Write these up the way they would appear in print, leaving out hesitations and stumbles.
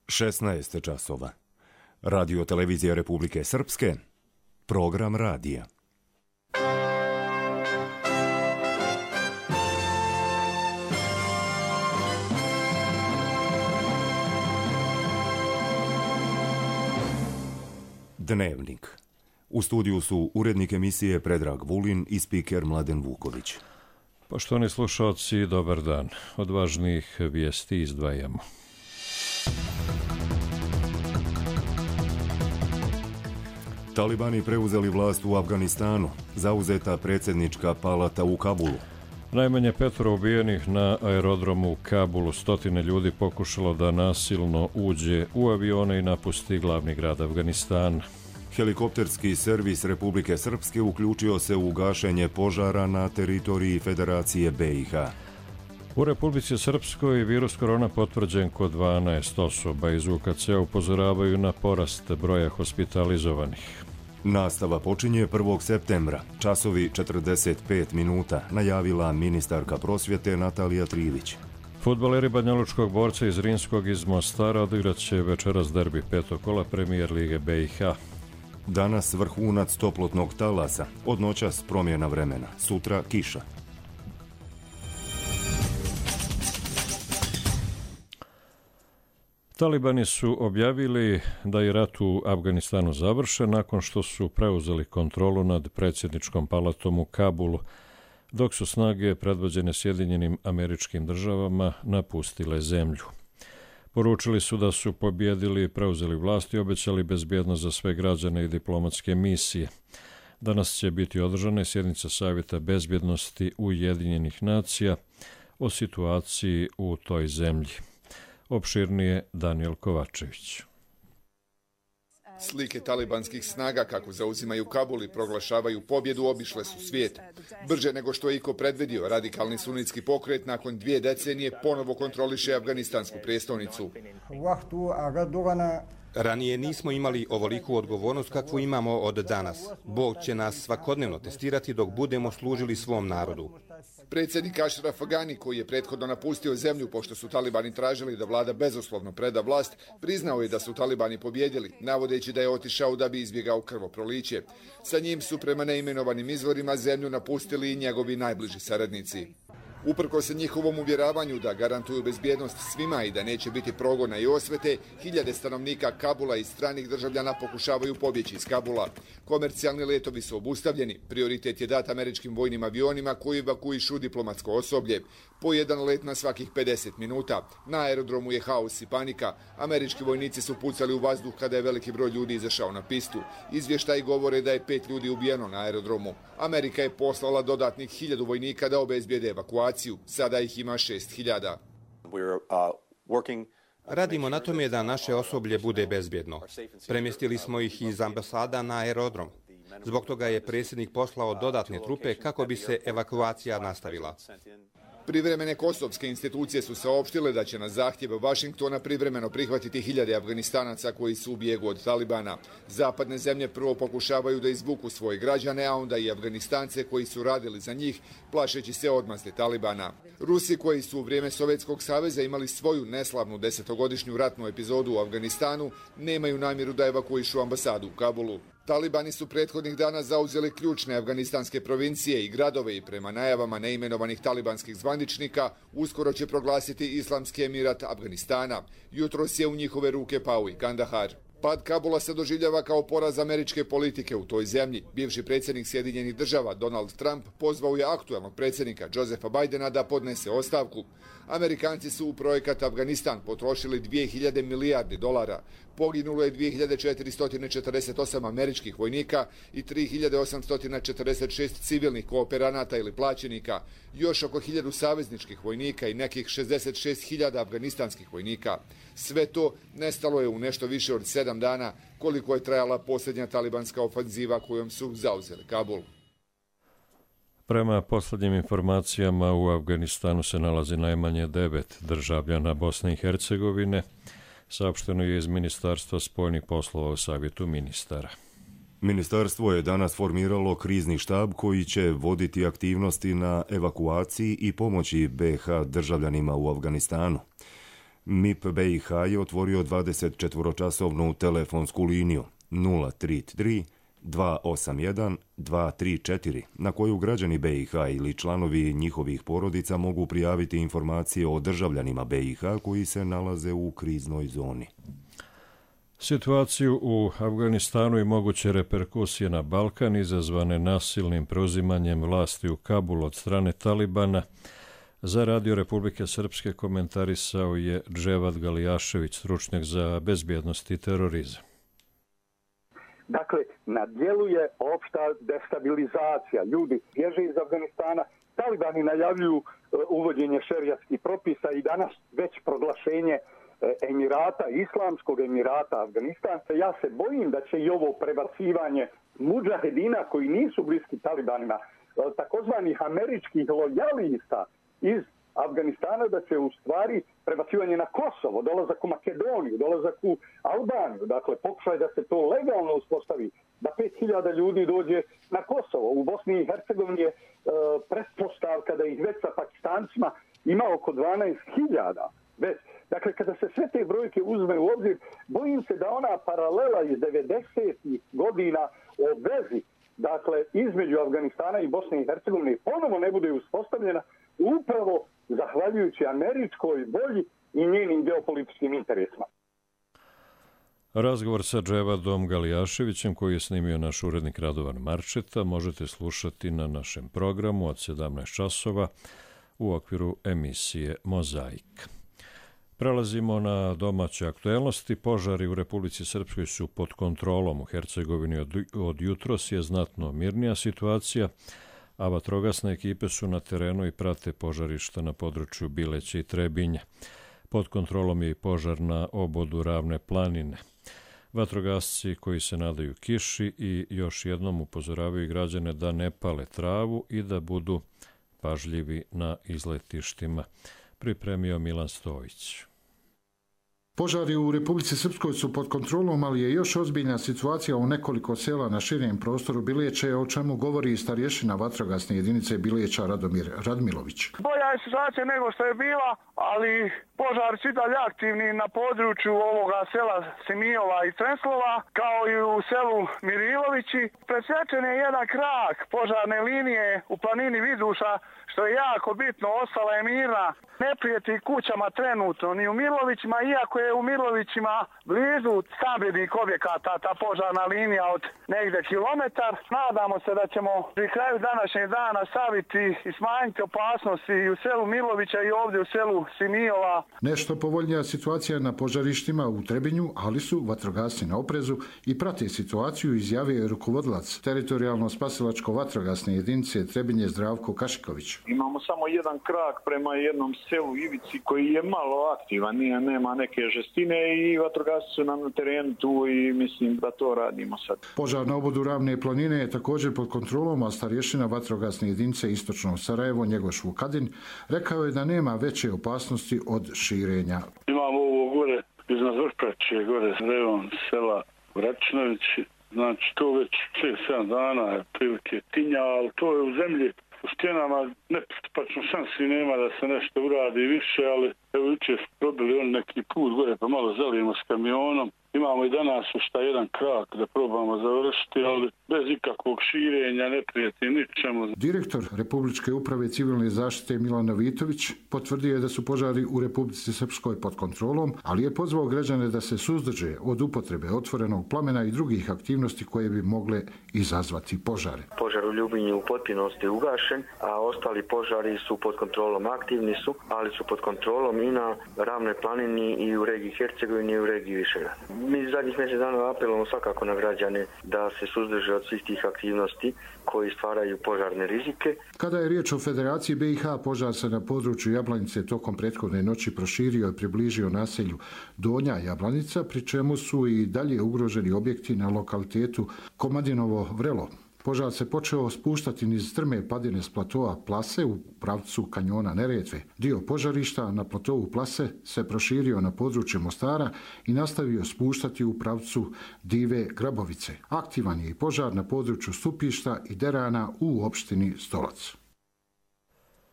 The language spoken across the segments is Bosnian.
16 časova. Radio televizija Republike Srpske, program radija. Dnevnik. U studiju su urednik emisije Predrag Vulin i spiker Mladen Vuković. Poštovani slušalci, dobar dan. Od važnijih vijesti izdvajamo. Talibani preuzeli vlast u Afganistanu, zauzeta predsjednička palata u Kabulu. Najmanje 5 ubijenih na aerodromu u Kabulu. 100 ljudi pokušalo da nasilno uđe u avione i napusti glavni grad Afganistana. Helikopterski servis Republike Srpske uključio se u gašenje požara na teritoriji Federacije BiH. U Republici Srpskoj virus korona potvrđen kod 12 osoba. Iz UKC upozoravaju na porast broja hospitalizovanih. Nastava počinje 1. septembra, časovi 45 minuta, najavila ministarka prosvjete Natalija Trivić. Fudbaleri Banjalučkog borca iz Rinskog iz Mostara odigrat će večeras derbi 5. kola Premijer Lige BiH. Danas vrhunac toplotnog talasa, od noćas promjena vremena, sutra kiša. Talibani su objavili da je rat u Afganistanu završen nakon što su preuzeli kontrolu nad predsjedničkom palatom u Kabulu, dok su snage predvođene Sjedinjenim Američkim Državama napustile zemlju. Poručili su da su pobjedili, preuzeli vlast i obećali bezbjednost za sve građane i diplomatske misije. Danas će biti održana sjednica Savjeta bezbjednosti Ujedinjenih nacija o situaciji u toj zemlji. Opširnije Daniel Kovačević. Slike talibanskih snaga kako zauzimaju Kabul i proglašavaju pobjedu obišle su svijet. Brže nego što je iko predvidio, radikalni sunitski pokret nakon 2 decenije ponovo kontroliše afganistansku prijestolnicu. Ranije nismo imali ovoliku odgovornost kakvu imamo od danas. Bog će nas svakodnevno testirati dok budemo služili svom narodu. Predsjednik Ashraf Ghani, koji je prethodno napustio zemlju pošto su talibani tražili da vlada bezuslovno preda vlast, priznao je da su talibani pobjedili, navodeći da je otišao da bi izbjegao krvoproliće. Sa njim su prema neimenovanim izvorima zemlju napustili i njegovi najbliži saradnici. Uprkos se njihovom uvjeravanju da garantuju bezbjednost svima i da neće biti progona i osvete, hiljade stanovnika Kabula i stranih državljana pokušavaju pobjeći iz Kabula. Komercijalni letovi su obustavljeni. Prioritet je dat američkim vojnim avionima koji evakuišu diplomatsko osoblje. Po jedan let na svakih 50 minuta. Na aerodromu je haos i panika. Američki vojnici su pucali u vazduh kada je veliki broj ljudi izašao na pistu. Izvještaji govore da je 5 ljudi ubijeno na aerodromu. Amerika je poslala dodatnih 1000 vojnika da obezbijede evakuaciju. Sada ih ima 6000. Radimo na tome da naše osoblje bude bezbjedno. Premjestili smo ih iz ambasada na aerodrom. Zbog toga je predsjednik poslao dodatne trupe kako bi se evakuacija nastavila. Privremene kosovske institucije su saopštile da će na zahtjev Vašingtona privremeno prihvatiti 1000 Afganistanaca koji su u bijegu od Talibana. Zapadne zemlje prvo pokušavaju da izvuku svoje građane, a onda i Afganistance koji su radili za njih, plašeći se odmazde Talibana. Rusi, koji su u vrijeme Sovjetskog saveza imali svoju neslavnu 10-godišnju ratnu epizodu u Afganistanu, nemaju namjeru da evakuišu ambasadu u Kabulu. Talibani su prethodnih dana zauzeli ključne afganistanske provincije i gradove i prema najavama neimenovanih talibanskih zvaničnika uskoro će proglasiti Islamski emirat Afganistana. Jutros je u njihove ruke pao i Kandahar. Pad Kabula se doživljava kao poraz američke politike u toj zemlji. Bivši predsjednik Sjedinjenih Država Donald Trump pozvao je aktualnog predsjednika Josepha Bidena da podnese ostavku. Amerikanci su u projekat Afganistan potrošili 2000 milijardi dolara. Poginulo je 2448 američkih vojnika i 3846 civilnih kooperanata ili plaćenika, još oko 1000 savezničkih vojnika i nekih 66.000 afganistanskih vojnika. Sve to nestalo je u nešto više od 7 dana, koliko je trajala posljednja talibanska ofanziva kojom su zauzeli Kabul. Prema posljednjim informacijama u Afganistanu se nalazi najmanje 9 državljana Bosne i Hercegovine, saopšteno je iz Ministarstva spoljnih poslova u Savjetu ministara. Ministarstvo je danas formiralo krizni štab koji će voditi aktivnosti na evakuaciji i pomoći BiH državljanima u Afganistanu. MIP BiH je otvorio 24-časovnu telefonsku liniju 033 281 234 na koju građani BiH ili članovi njihovih porodica mogu prijaviti informacije o državljanima BiH koji se nalaze u kriznoj zoni. Situaciju u Afganistanu i moguće reperkusije na Balkan izazvane nasilnim preuzimanjem vlasti u Kabulu od strane Talibana za Radio Republike Srpske komentarisao je Dževad Galijašević, stručnjak za bezbjednost i terorizam. Dakle, na djelu je opšta destabilizacija. Ljudi bježe iz Afganistana, Talibani najavljuju uvođenje šerijatskih propisa i danas već proglašenje Emirata, Islamskog Emirata Afganistan. Ja se bojim da će i ovo prebacivanje mudžahedina koji nisu bliski Talibanima, takozvanih američkih lojalista iz Afganistana, da će u stvari prebacivanje na Kosovo, dolazak u Makedoniju, dolazak u Albaniju, dakle pokušaj da se to legalno uspostavi, da 5000 ljudi dođe na Kosovo. U Bosni i Hercegovini je pretpostavka da ih već sa Pakistancima ima oko 12.000. Dakle, kada se sve te brojke uzme u obzir, bojim se da ona paralela iz 90. godina o vezi, dakle, između Afganistana i Bosne i Hercegovine ponovo ne bude uspostavljena upravo zahvaljujući američkoj volji i njenim geopolitičkim interesima. Razgovor sa Dževadom Galijaševićem, koji je snimio naš urednik Radovan Marčeta, možete slušati na našem programu od 17 časova u okviru emisije Mozaik. Prelazimo na domaće aktuelnosti. Požari u Republici Srpskoj su pod kontrolom. U Hercegovini od jutros je znatno mirnija situacija, a vatrogasne ekipe su na terenu i prate požarišta na području Bileća i Trebinja. Pod kontrolom je i požar na obodu Ravne planine. Vatrogasci koji se nadaju kiši i još jednom upozoravaju građane da ne pale travu i da budu pažljivi na izletištima. Pripremio Milan Stojić. Požari u Republici Srpskoj su pod kontrolom, ali je još ozbiljna situacija u nekoliko sela na širem prostoru Bileće, o čemu govori starješina vatrogasne jedinice Bileća Radomir Radmilović. Bolja je situacija nego što je bila, ali požar su i dalje aktivni na području ovoga sela Simijova i Trenslova, kao i u selu Mirilovići. Presječen je jedan krak požarne linije u planini Viduša, što je jako bitno, ostala je mirna. Ne prijeti kućama trenutno ni u Milovićima, iako je u Milovićima blizu stambenih objekata ta požarna linija od negde kilometar. Nadamo se da ćemo pri kraju današnjeg dana staviti i smanjiti opasnosti i u selu Milovića i ovdje u selu Simijova. Nešto povoljnija situacija na požarištima u Trebinju, ali su vatrogasci na oprezu i prate situaciju, izjavio je rukovodilac teritorijalno-spasilačko-vatrogasne jedinice Trebinje Zdravko Kašiković. Imamo samo jedan krak prema jednom selu Ivici koji je malo aktivan, nema neke žestine i vatrogasci su nam na terenu tu i mislim da to radimo sad. Požar na obodu Ravne planine je također pod kontrolom, a starješina vatrogasne jedinice Istočnog Sarajevo Njegoš Vukadin rekao je da nema veće opasnosti od širenja. Imamo ovo gore iznad Vrprače, gore rejon sela Vračinović, znači to već 6-7 dana je prilike tinja, ali to je u zemlji. U stjenama nepristupačno šansi nema da se nešto uradi više, ali evo jučer su probili on neki put gore pa malo zalijemo s kamionom. Imamo i danas šta jedan krak da probamo završiti, ali bez ikakvog širenja ne prijeti ničemu. Direktor Republičke uprave civilne zaštite Milan Vitović potvrdio je da su požari u Republici Srpskoj pod kontrolom, ali je pozvao građane da se suzdrže od upotrebe otvorenog plamena i drugih aktivnosti koje bi mogle izazvati požare. Požar u Ljubinju u potpunosti ugašen, a ostali požari su pod kontrolom, aktivni su, ali su pod kontrolom i na Ravnoj planini i u regiji Hercegovini i u regiji Višegrada. Mi zadnjih mjesec dana apelujemo svakako na građane da se suzdrže od svih tih aktivnosti koji stvaraju požarne rizike. Kada je riječ o Federaciji BiH, požar se na području Jablanice tokom prethodne noći proširio i približio naselju Donja Jablanica, pri čemu su i dalje ugroženi objekti na lokalitetu Komadinovo Vrelo. Požar se počeo spuštati niz strme padine s platoa Plase u pravcu kanjona Neretve. Dio požarišta na platovu Plase se proširio na područje Mostara i nastavio spuštati u pravcu Dive Grabovice. Aktivan je i požar na području Stupišta i Derana u opštini Stolac.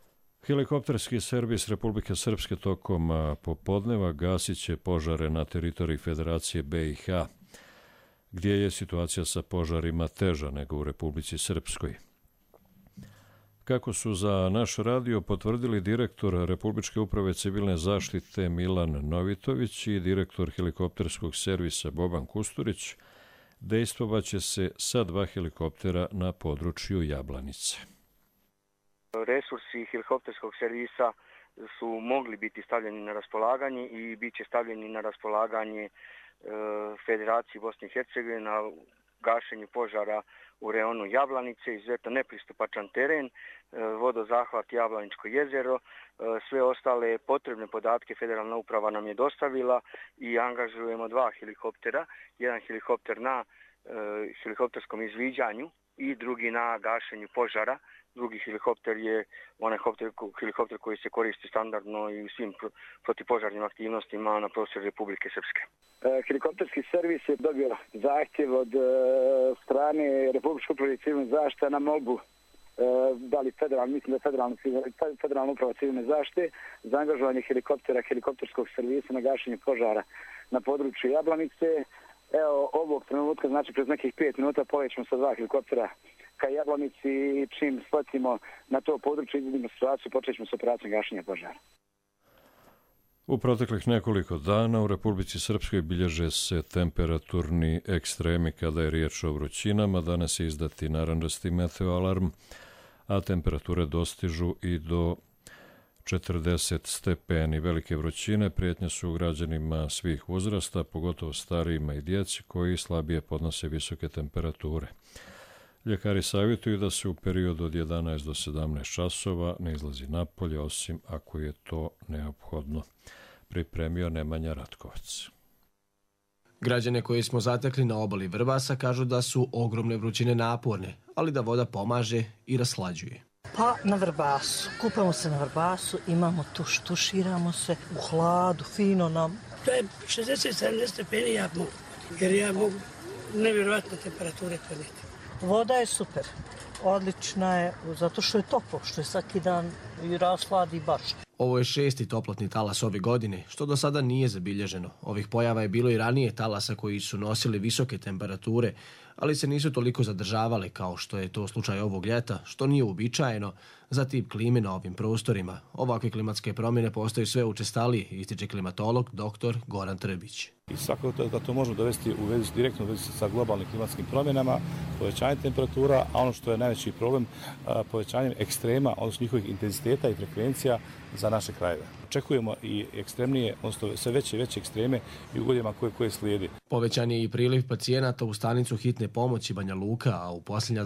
Helikopterski servis Republike Srpske tokom popodneva gasit će požare na teritoriji Federacije BiH, gdje je situacija sa požarima teža nego u Republici Srpskoj. Kako su za naš radio potvrdili direktor Republičke uprave civilne zaštite Milan Novitović i direktor helikopterskog servisa Boban Kusturić, dejstvovaće se sa 2 helikoptera na području Jablanice. Resursi helikopterskog servisa su mogli biti stavljeni na raspolaganje i bit će stavljeni na raspolaganje Federaciji Bosne i Hercegovine na gašenju požara u reonu Jablanice, izuzetno nepristupačan teren, vodozahvat Jablaničko jezero. Sve ostale potrebne podatke federalna uprava nam je dostavila i angažujemo 2 helikoptera. Jedan helikopter na helikopterskom izviđanju i drugi na gašenju požara. Drugi helikopter je onaj helikopter koji se koristi standardno i u svim protipožarnim aktivnostima na prostoru Republike Srpske. Helikopterski servis je dobio zahtjev od strane Republičke uprave civilne zaštite na molbu federalna uprava civilne zaštite za angažovanje helikopterskog servisa na gašenje požara na području Jablanice. Evo, ovog trenutka, znači prez nekih 5 minuta povećemo sa 2 helikoptera ka Jablanici i čim shvatimo na to područje, izvidimo situaciju, počećemo sa operacijom gašenja požara. U proteklih nekoliko dana u Republici Srpskoj bilježe se temperaturni ekstremi kada je riječ o vrućinama. Danas je izdati narandžasti meteoalarm, a temperature dostižu i do 40 stepeni. Velike vrućine prijetnje su građanima svih uzrasta, pogotovo starijima i djeci koji slabije podnose visoke temperature. Ljekari savjetuju da se u periodu od 11 do 17 časova ne izlazi napolje, osim ako je to neophodno. Pripremio Nemanja Ratkovac. Građane koje smo zatekli na obali Vrbasa kažu da su ogromne vrućine naporne, ali da voda pomaže i raslađuje. Pa na Vrbasu. Kupamo se na Vrbasu, imamo tuširamo se u hladu, fino nam. To je 60-70 stepeni, jer ja mogu nevjerojatne temperature podnijeti. Voda je super, odlična je, zato što je toplo, što je svaki dan i rasladi baš. Ovo je 6. toplotni talas ove godine, što do sada nije zabilježeno. Ovih pojava je bilo i ranije talasa koji su nosili visoke temperature, ali se nisu toliko zadržavale kao što je to slučaj ovog ljeta, što nije uobičajeno za tip klime na ovim prostorima. Ovakve klimatske promjene postaju sve učestalije, ističe klimatolog dr. Goran Trbić. I svakako da to možemo dovesti u vezi, direktno u vezi sa globalnim klimatskim promjenama, povećanje temperatura, a ono što je najveći problem, povećanjem ekstrema, odnosno njihovih intenziteta i frekvencija za naše krajeve. Očekujemo i ekstremnije, odnosno sve veće i veće ekstreme i u godinama koje slijedi. Povećan je i priliv pacijenata u stanicu hitne pomoći Banja Luka, a u posljednja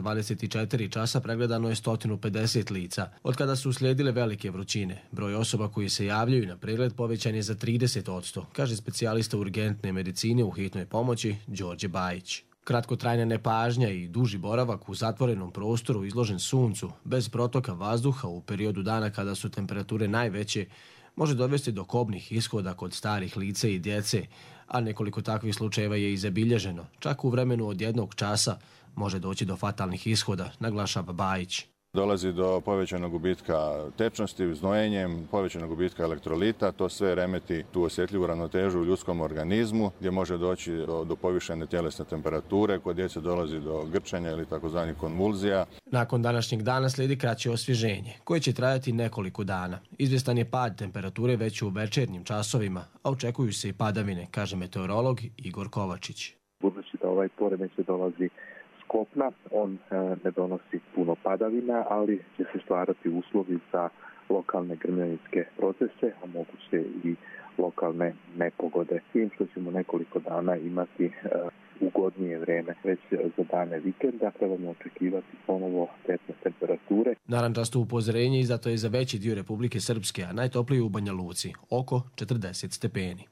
24 časa pregledano je 150 lica. Od kada su uslijedile velike vrućine, broj osoba koji se javljaju na pregled povećan je za 30%, kaže specijalista urgentne medicine u hitnoj pomoći Đorđe Bajić. Kratkotrajna nepažnja i duži boravak u zatvorenom prostoru izložen suncu, bez protoka vazduha u periodu dana kada su temperature najveće, može dovesti do kobnih ishoda kod starih lica i djece, a nekoliko takvih slučajeva je i zabilježeno. Čak u vremenu od 1 časa može doći do fatalnih ishoda, naglašava Bajić. Dolazi do povećanog gubitka tečnosti, znojenjem, povećanog gubitka elektrolita, to sve remeti tu osjetljivu ravnotežu u ljudskom organizmu gdje može doći do povišene tjelesne temperature, kod djece dolazi do grčanja ili takozvanih konvulzija. Nakon današnjeg dana slijedi kraće osvježenje, koje će trajati nekoliko dana. Izvjestan je pad temperature već u večernjim časovima, a očekuju se i padavine, kaže meteorolog Igor Kovačić. Budući da ovaj poremećaj dolazi kopna, on ne donosi puno padavina, ali će se stvarati uslovi za lokalne grmljavinske procese, a moguće i lokalne nepogode. Tim što ćemo nekoliko dana imati ugodnije vreme već za dane vikenda, trebamo očekivati ponovo tetne temperature. Narandžasto upozorenje izdato je za veći dio Republike Srpske, a najtoplije u Banja Luci, oko 40 stepeni.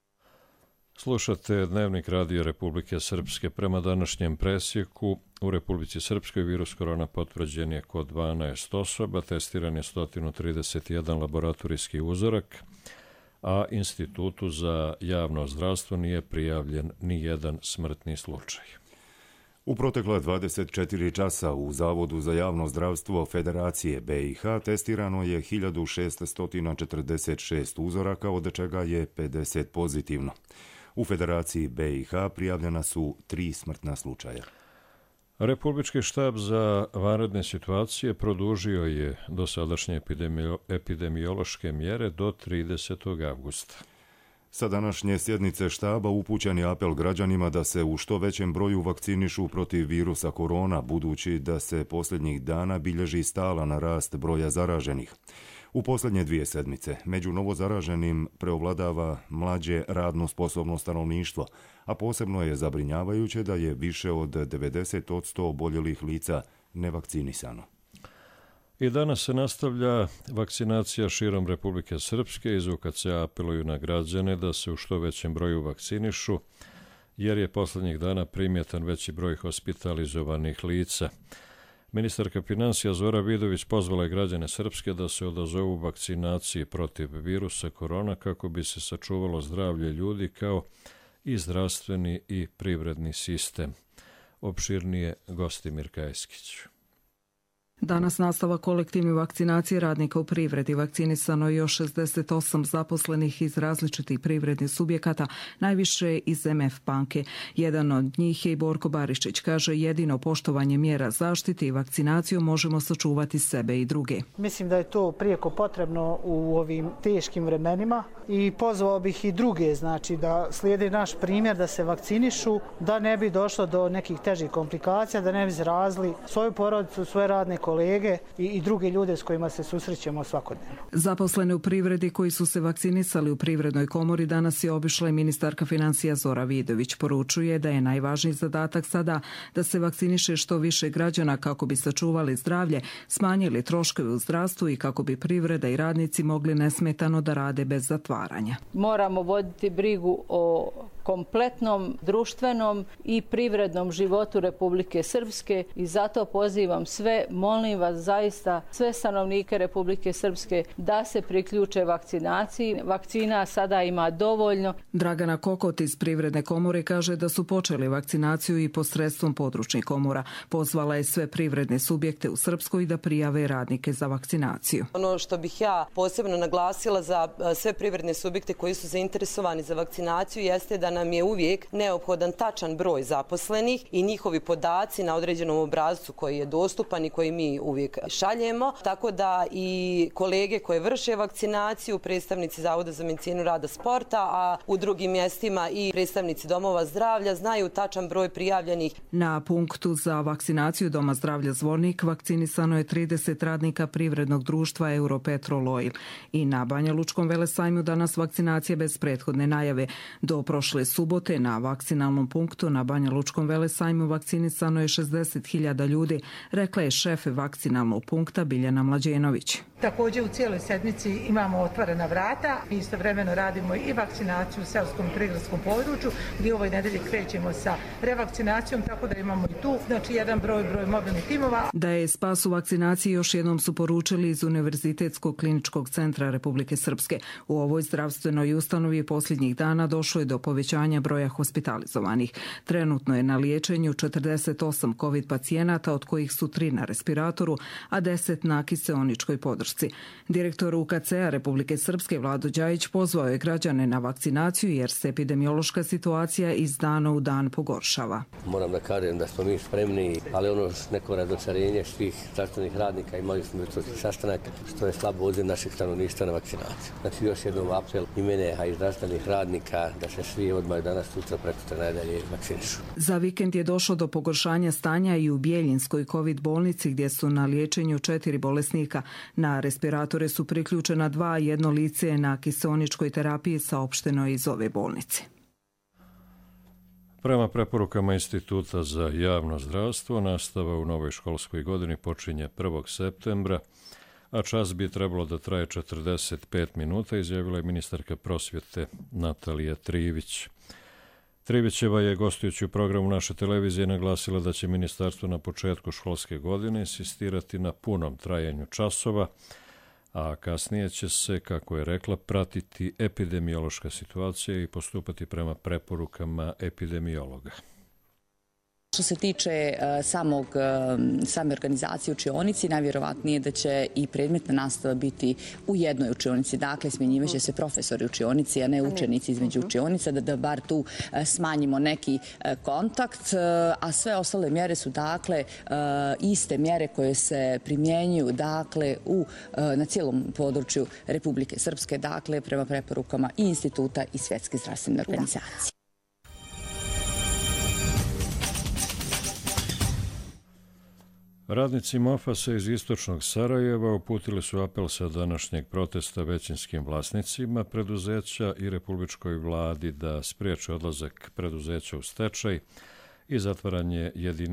Slušate Dnevnik radija Republike Srpske. Prema današnjem presjeku u Republici Srpskoj virus korona potvrđen je kod 12 osoba, testiran je 131 laboratorijski uzorak, a Institutu za javno zdravstvo nije prijavljen ni jedan smrtni slučaj. U protekla 24 časa u Zavodu za javno zdravstvo Federacije BiH testirano je 1646 uzoraka, od čega je 50 pozitivno. U Federaciji BiH prijavljena su 3 smrtna slučaja. Republički štab za vanredne situacije produžio je dosadašnje epidemiološke mjere do 30. avgusta. Sa današnje sjednice štaba upućen je apel građanima da se u što većem broju vakcinišu protiv virusa korona, budući da se posljednjih dana bilježi stalan rast broja zaraženih. U posljednje 2 sedmice među novozaraženim preovladava mlađe radno sposobno stanovništvo, a posebno je zabrinjavajuće da je više od 90% oboljelih lica nevakcinisano. I danas se nastavlja vakcinacija širom Republike Srpske. Iz UKC apeluju na građane da se u što većem broju vakcinišu, jer je posljednjih dana primjetan veći broj hospitalizovanih lica. Ministarka finansija Zora Vidović pozvala je građane Srpske da se odazovu vakcinaciji protiv virusa korona kako bi se sačuvalo zdravlje ljudi kao i zdravstveni i privredni sistem. Opširnije Gostimir Kajskić. Danas nastava kolektivne vakcinacije radnika u privredi. Vakcinisano je još 68 zaposlenih iz različitih privrednih subjekata, najviše iz MF banke. Jedan od njih je i Borko Barišić. Kaže, jedino poštovanje mjera zaštite i vakcinaciju možemo sačuvati sebe i druge. Mislim da je to prijeko potrebno u ovim teškim vremenima i pozvao bih i druge, znači da slijede naš primjer, da se vakcinišu, da ne bi došlo do nekih težih komplikacija, da ne bi zarazili svoju porodicu, svoje radne kolege i druge ljude s kojima se susrećemo svakodnevno. Zaposlene u privredi koji su se vakcinisali u Privrednoj komori danas je obišla i ministarka financija Zora Vidović. Poručuje da je najvažniji zadatak sada da se vakciniše što više građana kako bi sačuvali zdravlje, smanjili troškove u zdravstvu i kako bi privreda i radnici mogli nesmetano da rade bez zatvaranja. Moramo voditi brigu o kompletnom društvenom i privrednom životu Republike Srpske i zato pozivam sve, molim vas zaista, sve stanovnike Republike Srpske da se priključe vakcinaciji. Vakcina sada ima dovoljno. Dragana Kokot iz Privredne komore kaže da su počeli vakcinaciju i posredstvom područnih komora. Pozvala je sve privredne subjekte u Srpskoj da prijave radnike za vakcinaciju. Ono što bih ja posebno naglasila za sve privredne subjekte koji su zainteresovani za vakcinaciju jeste da nam je uvijek neophodan tačan broj zaposlenih i njihovi podaci na određenom obrascu koji je dostupan i koji mi uvijek šaljemo. Tako da i kolege koje vrše vakcinaciju, predstavnici Zavoda za medicinu rada sporta, a u drugim mjestima i predstavnici domova zdravlja znaju tačan broj prijavljenih. Na punktu za vakcinaciju Doma zdravlja Zvornik vakcinisano je 30 radnika privrednog društva Europetrol Oil. I na Banja Lučkom velesajmu danas vakcinacija bez prethodne najave. Do prošle subote na vakcinalnom punktu na Banja Lučkom velesajmu vakcinisano je 60.000 ljudi, rekla je šef vakcinalnog punkta Biljana Mlađenović. Također u cijeloj sedmici imamo otvorena vrata. Istovremeno radimo i vakcinaciju u seoskom i prigradskom području gdje ovoj nedelji krećemo sa revakcinacijom, tako da imamo i tu jedan broj mobilnih timova. Da je spas u vakcinaciji još jednom su poručili iz Univerzitetskog kliničkog centra Republike Srpske. U ovoj zdravstvenoj ustanovi posljednjih dana došlo je do povećanja broja hospitalizovanih. Trenutno je na liječenju 48 COVID pacijenata, od kojih su 3 na respiratoru, a 10 na kiseoničkoj podršci. Direktor UKC-a Republike Srpske Vlado Đajić pozvao je građane na vakcinaciju jer se epidemiološka situacija iz dana u dan pogoršava. Moram da kažem da smo mi spremni, ali ono neko razočarenje svih zdravstvenih radnika, imali smo jutros sastanak, što je slabo odziv naših stanovništva na vakcinaciju. Znači još jednom apel i mene, a i zdravstvenih radnika da se svi odmah danas, sutra, prekosutra najdalje vakcinišu. Za vikend je došlo do pogoršanja stanja i u Bjeljinskoj COVID bolnici gdje su na liječenju 4 bolesnika. Na respiratore su priključena 2, jedno lice je na kiseoničkoj terapiji, saopšteno iz ove bolnice. Prema preporukama Instituta za javno zdravstvo, nastava u novoj školskoj godini počinje 1. septembra, a čas bi trebalo da traje 45 minuta, izjavila je ministarka prosvjete Natalija Trivić. Trivićeva je gostujući u programu naše televizije naglasila da će ministarstvo na početku školske godine insistirati na punom trajanju časova, a kasnije će se, kako je rekla, pratiti epidemiološka situacija i postupati prema preporukama epidemiologa. Što se tiče same organizacije učionici, najvjerovatnije da će i predmetna nastava biti u jednoj učionici. Dakle, smjenjivaće se profesori učionici, a ne učenici između učionica, da bar tu smanjimo neki kontakt, a sve ostale mjere su dakle iste mjere koje se primjenjuju dakle na cijelom području Republike Srpske, dakle prema preporukama i instituta i Svjetske zdravstvene organizacije. Radnici Mofasa iz istočnog Sarajeva uputili su apel sa današnjeg protesta većinskim vlasnicima preduzeća i republičkoj vladi da spriječe odlazak preduzeća u stečaj i zatvaranje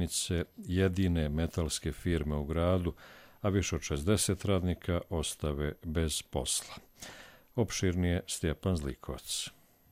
jedine metalske firme u gradu, a više od 60 radnika ostave bez posla. Opširnije Stjepan Zlikovac.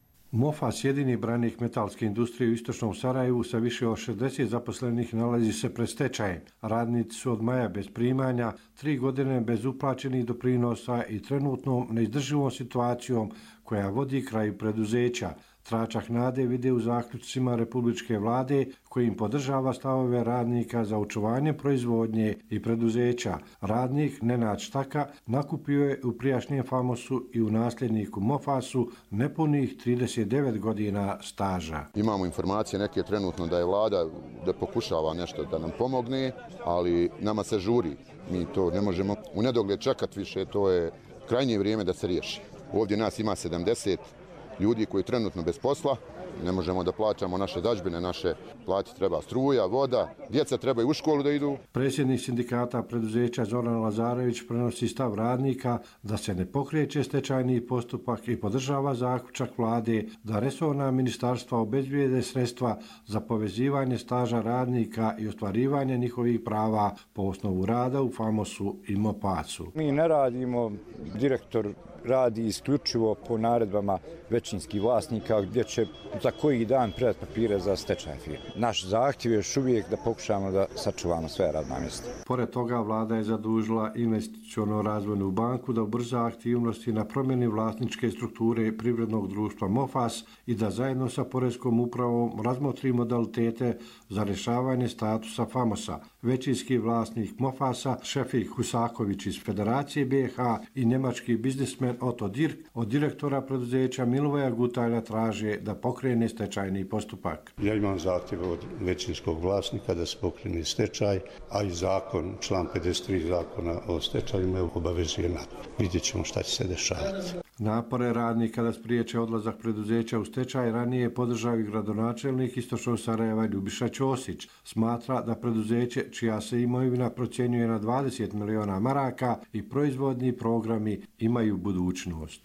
Mofas, jedini branik metalske industrije u istočnom Sarajevu sa više od 60 zaposlenih, nalazi se pred stečajem. Radnici su od maja bez primanja, 3 godine bez uplaćenih doprinosa i trenutnom neizdrživom situacijom koja vodi kraju preduzeća. Tračak nade vide u zaključcima republičke vlade kojim podržava stavove radnika za očuvanje proizvodnje i preduzeća. Radnik Nenad Štaka nakupio je u prijašnjem Famosu i u nasljedniku Mofasu nepunih 39 godina staža. Imamo informacije neke trenutno da je vlada da pokušava nešto da nam pomogne, ali nama se žuri. Mi to ne možemo u nedogled čekati više, to je krajnje vrijeme da se riješi. Ovdje nas ima 70 ljudi koji trenutno bez posla, ne možemo da plaćamo naše dažbine, naše plati treba struja, voda, djeca trebaju u školu da idu. Predsjednik sindikata preduzeća Zoran Lazarević prenosi stav radnika da se ne pokreće stečajni postupak i podržava zaključak vlade da resorna ministarstva obezbijede sredstva za povezivanje staža radnika i ostvarivanje njihovih prava po osnovu rada u Famosu i Mopasu. Mi ne radimo, direktor radi isključivo po naredbama većinskih vlasnika gdje će za koji dan predati papire za stečaj firme. Naš zahtjev je još uvijek da pokušamo da sačuvamo sve radna mjesta. Pored toga, vlada je zadužila investiciono razvojnu banku da ubrza aktivnosti na promjeni vlasničke strukture privrednog društva Mofas i da zajedno sa Poreskom upravom razmotri modalitete za rješavanje statusa Famosa. Većinski vlasnik Mofasa, Šefik Husaković iz Federacije BiH i njemački biznismen Otto Dirk od direktora preduzeća Milovoja Gutalja traže da pokrene stečajni postupak. Ja imam zahtjev od većinskog vlasnika da se pokrene stečaj, a i zakon, član 53 zakona o stečaju me obavezuje na to. Vidjet ćemo šta će se dešavati. Napore radnika da spriječe odlazak preduzeća u stečaj ranije je podržao i gradonačelnik istočnog Sarajeva Ljubiša Ćosić. Smatra da preduzeće čija se imovina procjenjuje na 20 miliona maraka i proizvodni programi imaju budućnost.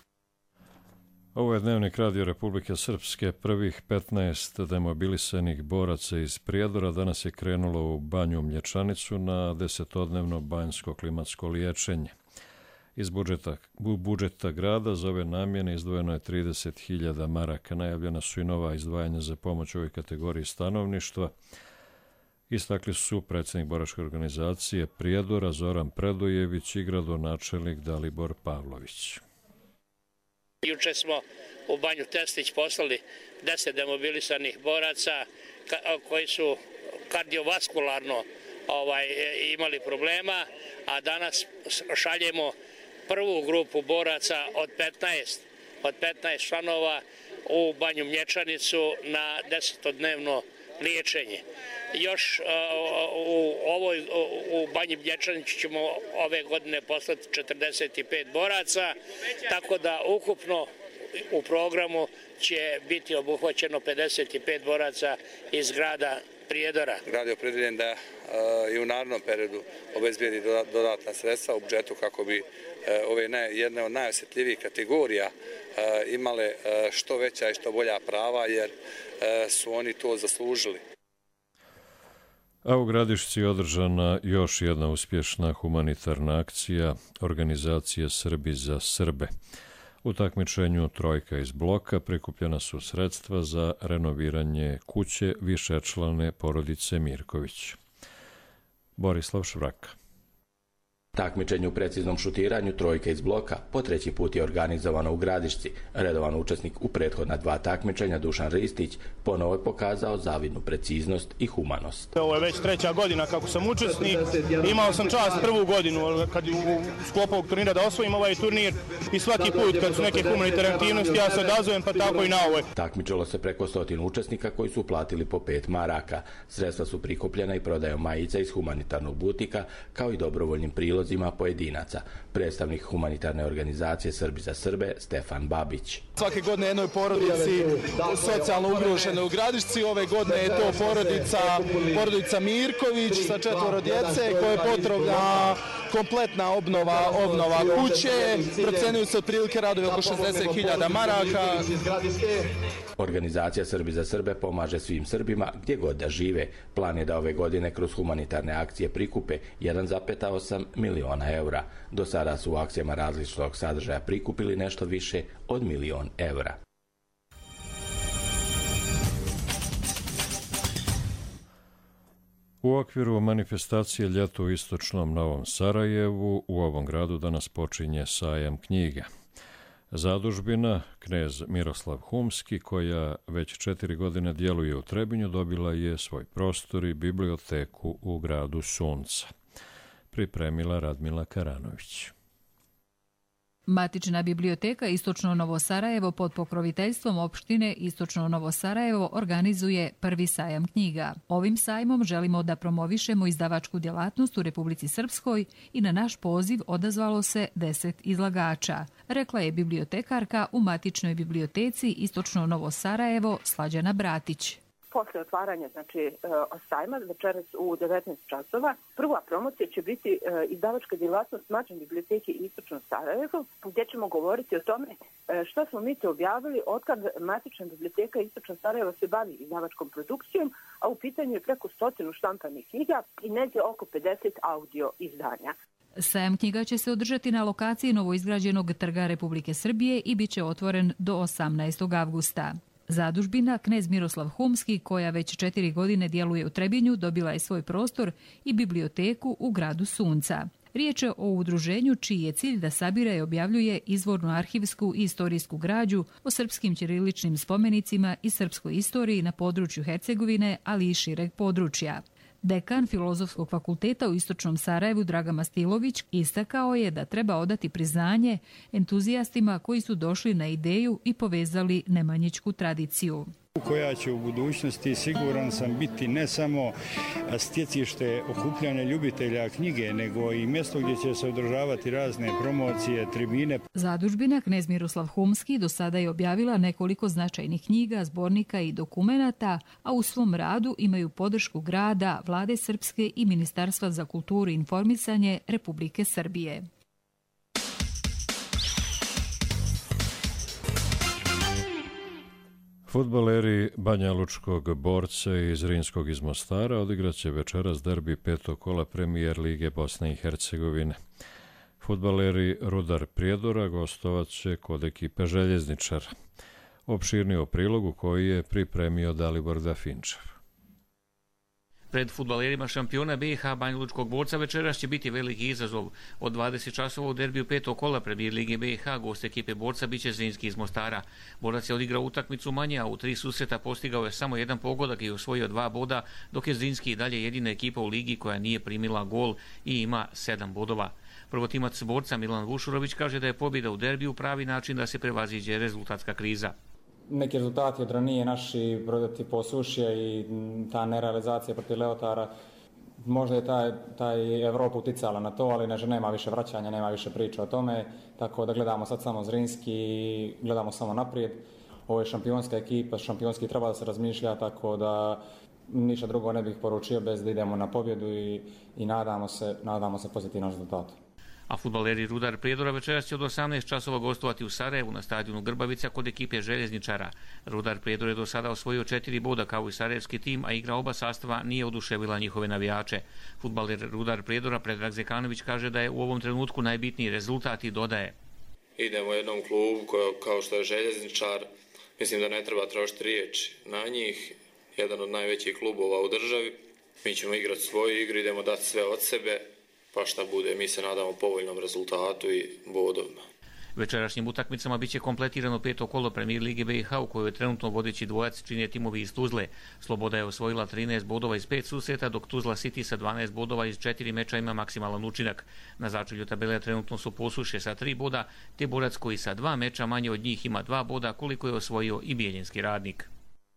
Ovo je Dnevnik Radio Republike Srpske. Prvih 15 demobilisanih boraca iz Prijedora danas je krenulo u Banju Mlječanicu na 10-dnevno banjsko klimatsko liječenje. Iz budžeta grada za ove namjene izdvojeno je 30.000 maraka. Najavljena su i nova izdvajanja za pomoć ovoj kategoriji stanovništva. Istakli su predsjednik boračke organizacije Prijedora Zoran Predojević i gradonačelnik Dalibor Pavlović. Juče smo u Banju Testić poslali 10 demobilisanih boraca koji su kardiovaskularno imali problema, a danas šaljemo prvu grupu boraca od 15 članova u Banju Mlječanicu na 10-dnevno liječenje. Još u Banji Mlječanicu ćemo ove godine poslati 45 boraca, tako da ukupno u programu će biti obuhvaćeno 55 boraca iz grada Prijedora. Grad je opredeljen da i u narednom periodu obezbijedi dodatna sredstva u budžetu kako bi jedne od najosjetljivijih kategorija imale što veća i što bolja prava, jer su oni to zaslužili. A u Gradišci je održana još jedna uspješna humanitarna akcija organizacije Srbi za Srbe. U takmičenju Trojka iz bloka prikupljena su sredstva za renoviranje kuće višečlane porodice Mirković. Borislav Švraka. Takmičenje u preciznom šutiranju trojke iz bloka po 3. put je organizovano u Gradišci. Redovan učesnik u prethodna 2 takmičenja Dušan Ristić ponovo je pokazao zavidnu preciznost i humanost. Ovo je već 3. godina kako sam učesnik. Imao sam čast prvu godinu kad u sklopu ovog turnira da osvojim ovaj turnir i svaki put kad su neke humanitarne aktivnosti ja se odazovem, pa tako i na ovoj. Takmičilo se preko 100 učesnika koji su platili po 5 maraka. Sredstva su prikupljena i prodajom majica iz humanitarnog butika kao i dobrovoljnim prilozima pojedinaca. Predstavnik humanitarne organizacije Srbi za Srbe Stefan Babić. Svake godine jednoj porodici socijalno ugrožene u Gradišci. Ove godine je to porodica Mirković sa 4 djece koja je potrebna kompletna obnova kuće. Procenjuju se otprilike radovi oko 60.000 maraka. Organizacija Srbi za Srbe pomaže svim Srbima gdje god da žive. Plan je da ove godine kroz humanitarne akcije prikupe 1,8 miliona eura. Do sada su u akcijama različitog sadržaja prikupili nešto više od 1 milion eura. U okviru manifestacije Ljeto u istočnom Novom Sarajevu u ovom gradu danas počinje sajam knjiga. Zadužbina Knez Miroslav Humski, koja već 4 godine djeluje u Trebinju, dobila je svoj prostor i biblioteku u gradu Sunca. Pripremila Radmila Karanović. Matična biblioteka Istočno Novo Sarajevo pod pokroviteljstvom opštine Istočno Novo Sarajevo organizuje prvi sajam knjiga. Ovim sajmom želimo da promovišemo izdavačku djelatnost u Republici Srpskoj i na naš poziv odazvalo se 10 izlagača, rekla je bibliotekarka u Matičnoj biblioteci Istočno Novo Sarajevo Slađana Bratić. Posle otvaranja sajma večeras u 19 časova, prva promocija će biti izdavačka djelatnost Matične biblioteke Istočno Sarajevo, gdje ćemo govoriti o tome što smo mi to objavili otkad Matična biblioteka Istočno Sarajevo se bavi izdavačkom produkcijom, a u pitanju je preko 100 štampanih knjiga i negdje oko 50 audio izdanja. Sajam knjiga će se održati na lokaciji novoizgrađenog Trga Republike Srbije i bit će otvoren do 18. avgusta. Zadužbina Knez Miroslav Humski, koja već 4 godine djeluje u Trebinju, dobila je svoj prostor i biblioteku u gradu Sunca. Riječ je o udruženju čiji je cilj da sabira i objavljuje izvornu arhivsku i istorijsku građu o srpskim ćiriličnim spomenicima i srpskoj istoriji na području Hercegovine, ali i šireg područja. Dekan Filozofskog fakulteta u Istočnom Sarajevu Dragan Mastilović istakao je da treba odati priznanje entuzijastima koji su došli na ideju i povezali nemanjićku tradiciju. Koja će u budućnosti, siguran sam, biti ne samo stjecište okupljanja ljubitelja knjige, nego i mjesto gdje će se održavati razne promocije, tribine. Zadužbina Knez Miroslav Humski do sada je objavila nekoliko značajnih knjiga, zbornika i dokumenata, a u svom radu imaju podršku grada, Vlade Srpske i Ministarstva za kulturu i informisanje Republike Srbije. Fudbaleri Banjalučkog Borca i Zrinskog iz Mostara odigraće večeras derbi 5. kola Premijer Lige Bosne i Hercegovine. Fudbaleri Rudar Prijedora gostovat će kod ekipe Željezničara. Opširniji o prilogu koji je pripremio Dalibor Dafinčev. Pred fudbalerima šampiona BiH Banjalučkog Borca večeras će biti veliki izazov. Od 20 časova u derbiju 5. kola Premijer Lige BiH gost ekipe Borca biće Zrinski iz Mostara. Borac je odigrao utakmicu manje, a u 3 susreta postigao je samo 1 pogodak i osvojio 2 boda, dok je Zrinski i dalje jedina ekipa u ligi koja nije primila gol i ima 7 bodova. Prvotimac Borca Milan Vušurović kaže da je pobjeda u derbiju pravi način da se prevaziđe rezultatska kriza. Neki rezultati od ranije naši prodati posušje i ta nerealizacija protiv Leotara, možda je taj Evropa uticala na to, ali nema više vraćanja, nema više priča o tome, tako da gledamo sad samo Zrinski i gledamo samo naprijed. Ovo je šampionska ekipa, šampionski treba da se razmišlja, tako da ništa drugo ne bih poručio bez da idemo na pobjedu i nadamo se pozitivnom rezultatu. A fudbaleri Rudar Prijedora večeras će od 18 časova gostovati u Sarajevu na stadionu Grbavica kod ekipe Željezničara. Rudar Prijedor je do sada osvojio 4 boda kao i sarajevski tim, a igra oba sastava nije oduševila njihove navijače. Fudbaler Rudar Prijedora Predrag Zekanović kaže da je u ovom trenutku najbitniji rezultat i dodaje. Idemo u jednom klubu kao što je Željezničar, mislim da ne treba trošiti riječ na njih, jedan od najvećih klubova u državi. Mi ćemo igrati svoju igru, idemo dati sve od sebe pa šta bude. Mi se nadamo povoljnom rezultatu i bodovima. Večerašnjim utakmicama biće kompletirano 5. kolo Premier Lige BiH u kojoj je trenutno vodeći dvojac čine timovi iz Tuzle. Sloboda je osvojila 13 bodova iz 5 susreta, dok Tuzla City sa 12 bodova iz 4 meča ima maksimalan učinak. Na začelju tabele trenutno su Posušje sa 3 boda, te Borac koji sa 2 meča manje od njih ima 2 boda, koliko je osvojio i Bijeljinski Radnik.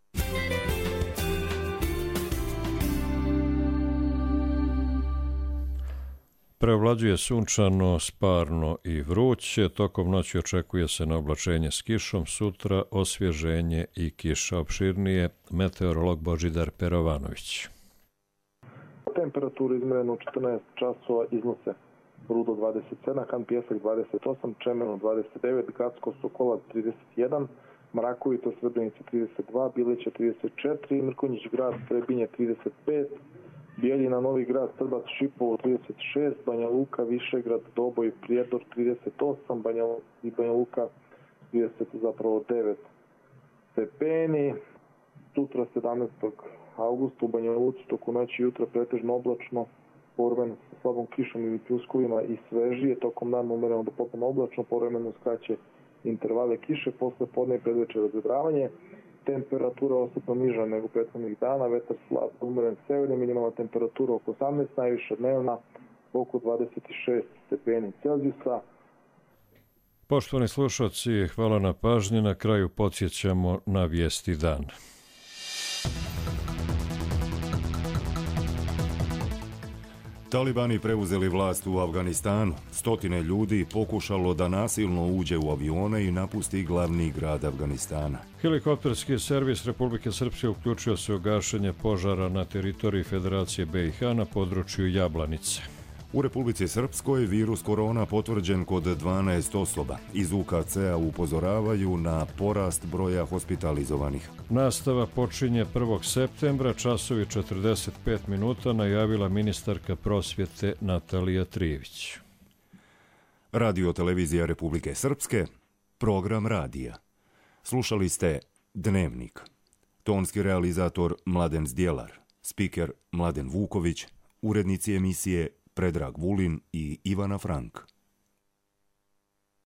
Preovlađuje sunčano, sparno i vruće. Tokom noći očekuje se na oblačenje s kišom, sutra osvježenje i kiša. Opširnije meteorolog Božidar Perovanović. Temperaturu izmjerenu u 14 časova iznose Rudo 27, Han Pjesak 28, Čemerno 29, Gacko Sokolac 31, Mrakovito Srebrenica 32, Bilića 34, Mrkonjić Grad Trebinje 35, Bijeljina, Novi Grad, Srbac, Šipovo 36, Banja Luka, Višegrad, Doboj, Prijedor 38, Banja Luka 9 stepeni. Sutra 17. augusta u Banja Luci toku noći i jutra pretežno oblačno, povremeno sa slabom kišom ili pljuskovima i svežije, tokom dana umereno do potpuno oblačno, povremeno skaće intervale kiše, posle podne i predveče razvedravanje. Temperatura ostupno niža nego prethodnih dana, vetar slab, umeren severni, minimalna temperatura oko 18, najviša dnevna oko 26 stepeni Celzijusa. Poštovani slušalci, hvala na pažnji. Na kraju podsjećamo na vijesti dana. Talibani preuzeli vlast u Afganistanu. Stotine ljudi pokušalo da nasilno uđe u avione i napusti glavni grad Afganistana. Helikopterski servis Republike Srpske uključio se u gašenje požara na teritoriji Federacije BiH na području Jablanice. U Republici Srpskoj virus korona potvrđen kod 12 osoba. Iz UKC-a upozoravaju na porast broja hospitalizovanih. Nastava počinje 1. septembra, časovi 45 minuta, najavila ministarka prosvjete Natalija Trijević. Radio televizija Republike Srpske, program radija. Slušali ste Dnevnik. Tonski realizator Mladen Zdjelar, spiker Mladen Vuković, urednici emisije Predrag Vulin i Ivana Frank.